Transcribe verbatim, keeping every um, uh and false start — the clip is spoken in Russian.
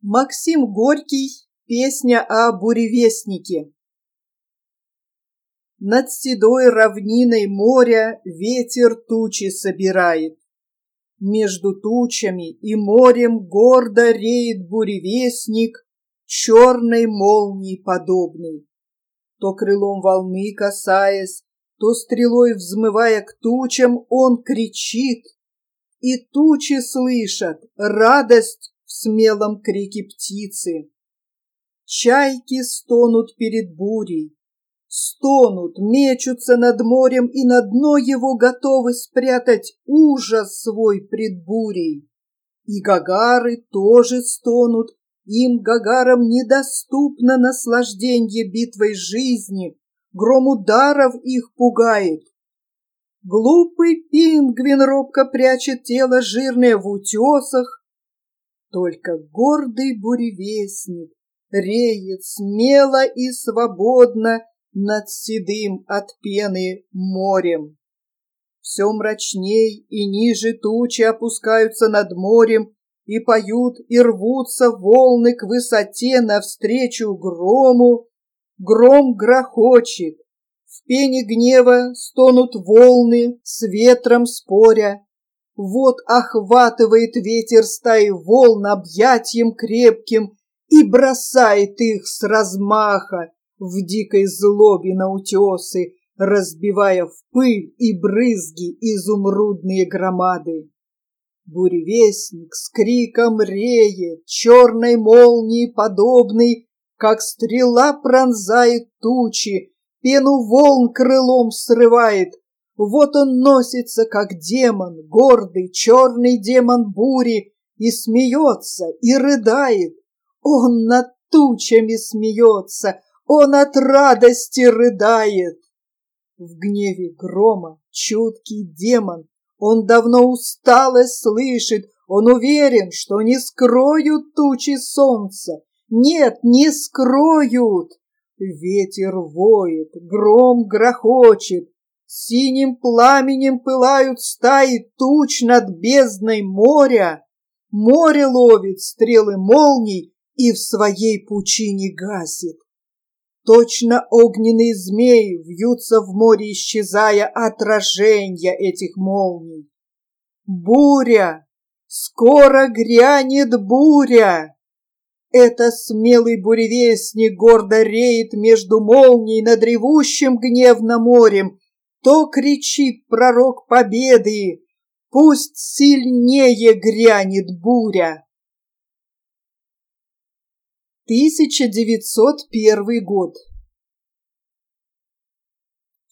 Максим Горький. Песня о буревестнике. Над седой равниной моря ветер тучи собирает. Между тучами и морем гордо реет буревестник, черной молнии подобный. То крылом волны касаясь, то стрелой взмывая к тучам, он кричит, и тучи слышат радость в смелом крике птицы. Чайки стонут перед бурей, стонут, мечутся над морем и на дно его готовы спрятать ужас свой пред бурей. И гагары тоже стонут, им, гагарам, недоступно наслажденье битвой жизни, гром ударов их пугает. Глупый пингвин робко прячет тело жирное в утесах, только гордый буревестник реет смело и свободно над седым от пены морем. Все мрачней и ниже тучи опускаются над морем, и поют, и рвутся волны к высоте навстречу грому. Гром грохочет, в пене гнева стонут волны, с ветром споря. Вот охватывает ветер стаи волн объятием крепким и бросает их с размаха в дикой злобе на утесы, разбивая в пыль и брызги изумрудные громады. Буревестник с криком реет, черной молнии подобный, как стрела пронзает тучи, пену волн крылом срывает. Вот он носится, как демон, гордый черный демон бури, и смеется, и рыдает. Он над тучами смеется, он от радости рыдает. В гневе грома чуткий демон, он давно усталость слышит, он уверен, что не скроют тучи солнца. Нет, не скроют. Ветер воет, гром грохочет, синим пламенем пылают стаи туч над бездной моря. Море ловит стрелы молний и в своей пучине гасит. Точно огненные змеи вьются в море, исчезая отражения этих молний. Буря! Скоро грянет буря! Это смелый буревестник гордо реет между молний над ревущим гневно морем. То кричит пророк победы: пусть сильнее грянет буря. тысяча девятьсот первый год.